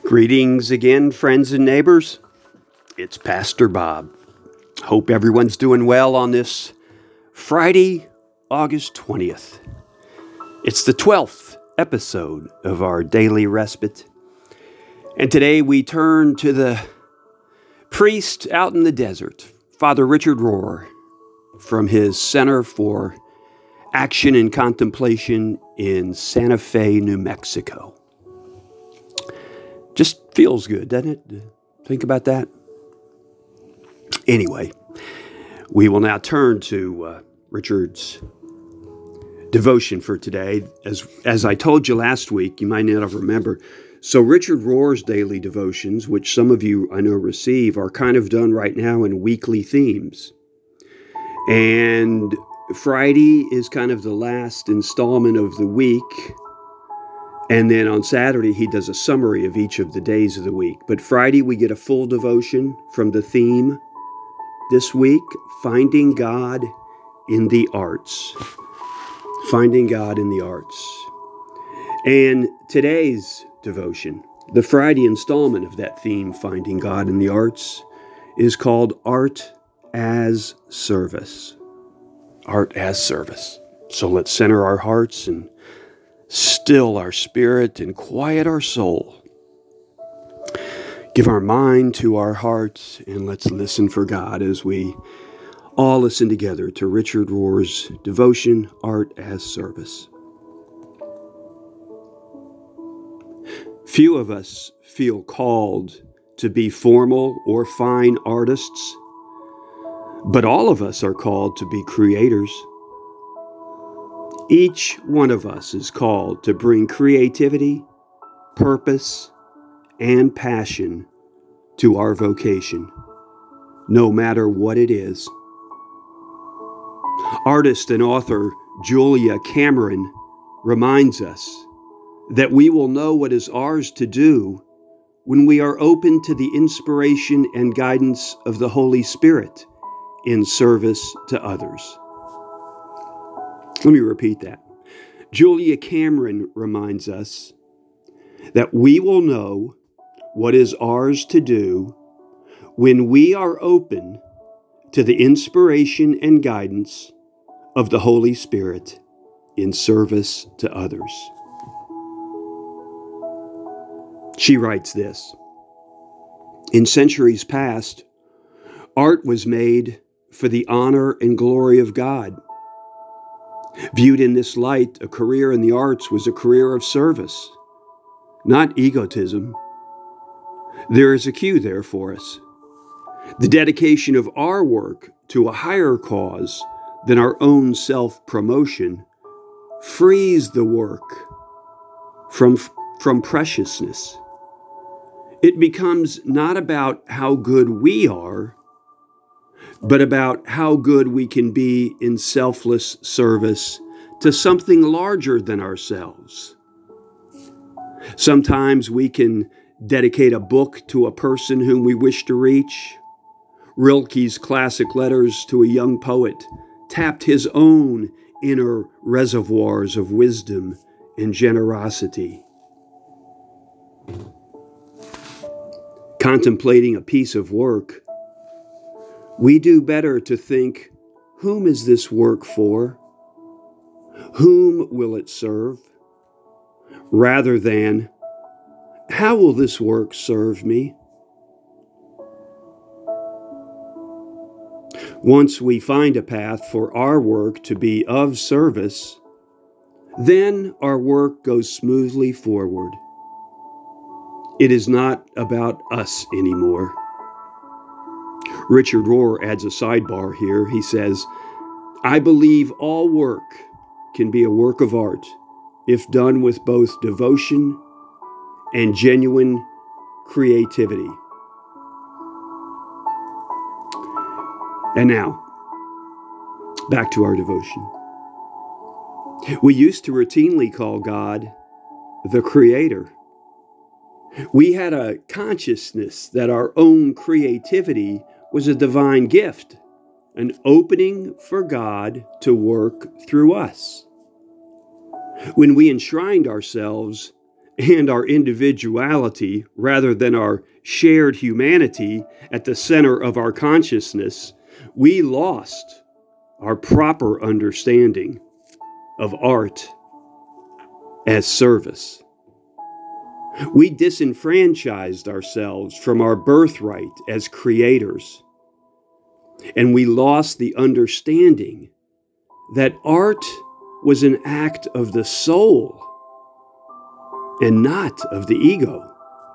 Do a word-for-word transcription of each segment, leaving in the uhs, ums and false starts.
Greetings again, friends and neighbors. It's Pastor Bob. Hope everyone's doing well on this Friday, August twentieth. It's the twelfth episode of our daily respite. And today we turn to the priest out in the desert, Father Richard Rohr, from his Center for Action and Contemplation in Santa Fe, New Mexico. Just feels good, doesn't it? Think about that. Anyway, we will now turn to uh, Richard's devotion for today. As, as I told you last week, you might not remember. So Richard Rohr's daily devotions, which some of you I know receive, are kind of done right now in weekly themes. And Friday is kind of the last installment of the week. And then on Saturday, he does a summary of each of the days of the week. But Friday, we get a full devotion from the theme this week, Finding God in the Arts. Finding God in the Arts. And today's devotion, the Friday installment of that theme, Finding God in the Arts, is called Art as Service. Art as Service. So let's center our hearts and still our spirit and quiet our soul. Give our mind to our hearts and let's listen for God as we all listen together to Richard Rohr's devotion, Art as Service. Few of us feel called to be formal or fine artists, but all of us are called to be creators. Each one of us is called to bring creativity, purpose, and passion to our vocation, no matter what it is. Artist and author Julia Cameron reminds us that we will know what is ours to do when we are open to the inspiration and guidance of the Holy Spirit in service to others. Let me repeat that. Julia Cameron reminds us that we will know what is ours to do when we are open to the inspiration and guidance of the Holy Spirit in service to others. She writes this: in centuries past, art was made for the honor and glory of God. Viewed in this light, a career in the arts was a career of service, not egotism. There is a cue there for us. The dedication of our work to a higher cause than our own self-promotion frees the work from, from preciousness. It becomes not about how good we are, but about how good we can be in selfless service to something larger than ourselves. Sometimes we can dedicate a book to a person whom we wish to reach. Rilke's classic letters to a young poet tapped his own inner reservoirs of wisdom and generosity. Contemplating a piece of work, we do better to think, whom is this work for? Whom will it serve? Rather than, how will this work serve me? Once we find a path for our work to be of service, then our work goes smoothly forward. It is not about us anymore. Richard Rohr adds a sidebar here. He says, I believe all work can be a work of art if done with both devotion and genuine creativity. And now, back to our devotion. We used to routinely call God the Creator. We had a consciousness that our own creativity was a divine gift, an opening for God to work through us. When we enshrined ourselves and our individuality rather than our shared humanity at the center of our consciousness, we lost our proper understanding of art as service. We disenfranchised ourselves from our birthright as creators, and we lost the understanding that art was an act of the soul and not of the ego.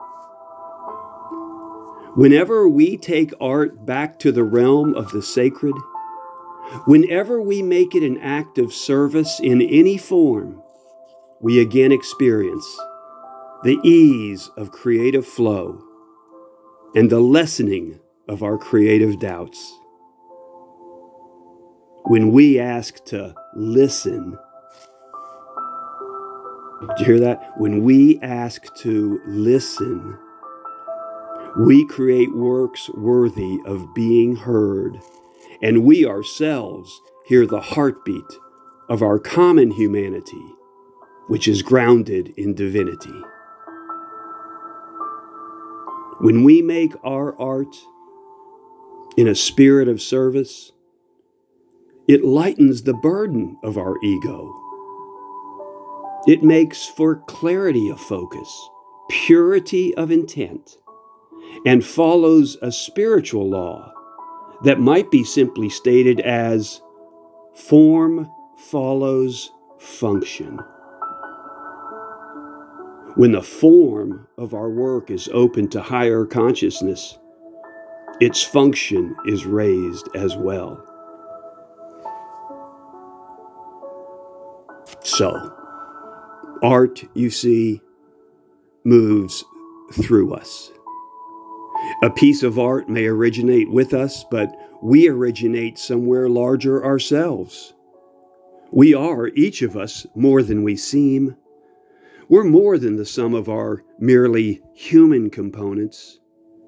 Whenever we take art back to the realm of the sacred, whenever we make it an act of service in any form, we again experience the ease of creative flow and the lessening of our creative doubts. When we ask to listen, did you hear that? When we ask to listen, we create works worthy of being heard, and we ourselves hear the heartbeat of our common humanity, which is grounded in divinity. When we make our art in a spirit of service, it lightens the burden of our ego. It makes for clarity of focus, purity of intent, and follows a spiritual law that might be simply stated as form follows function. When the form of our work is open to higher consciousness, its function is raised as well. So, art, you see, moves through us. A piece of art may originate with us, but we originate somewhere larger ourselves. We are, each of us, more than we seem. We're more than the sum of our merely human components.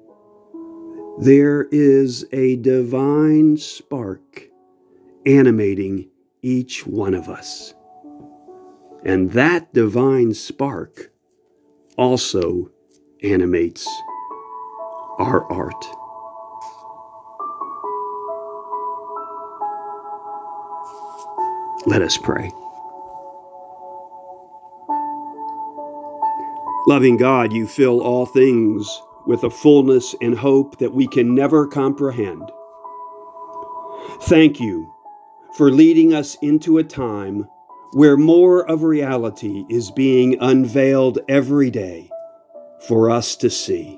There is a divine spark animating each one of us. And that divine spark also animates our art. Let us pray. Loving God, you fill all things with a fullness and hope that we can never comprehend. Thank you for leading us into a time where more of reality is being unveiled every day for us to see.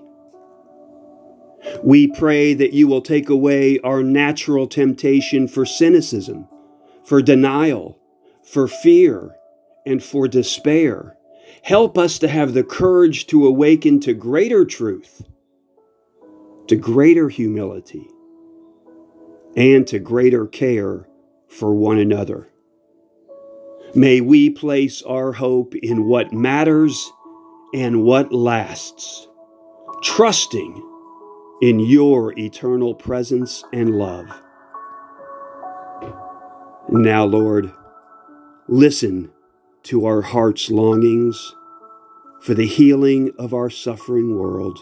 We pray that you will take away our natural temptation for cynicism, for denial, for fear, and for despair. Help us to have the courage to awaken to greater truth, to greater humility, and to greater care for one another. May we place our hope in what matters and what lasts, trusting in your eternal presence and love. Now, Lord, listen to our heart's longings for the healing of our suffering world.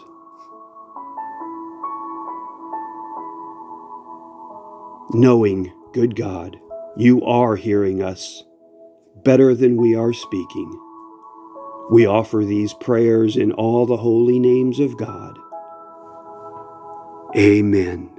Knowing, good God, you are hearing us better than we are speaking. We offer these prayers in all the holy names of God. Amen.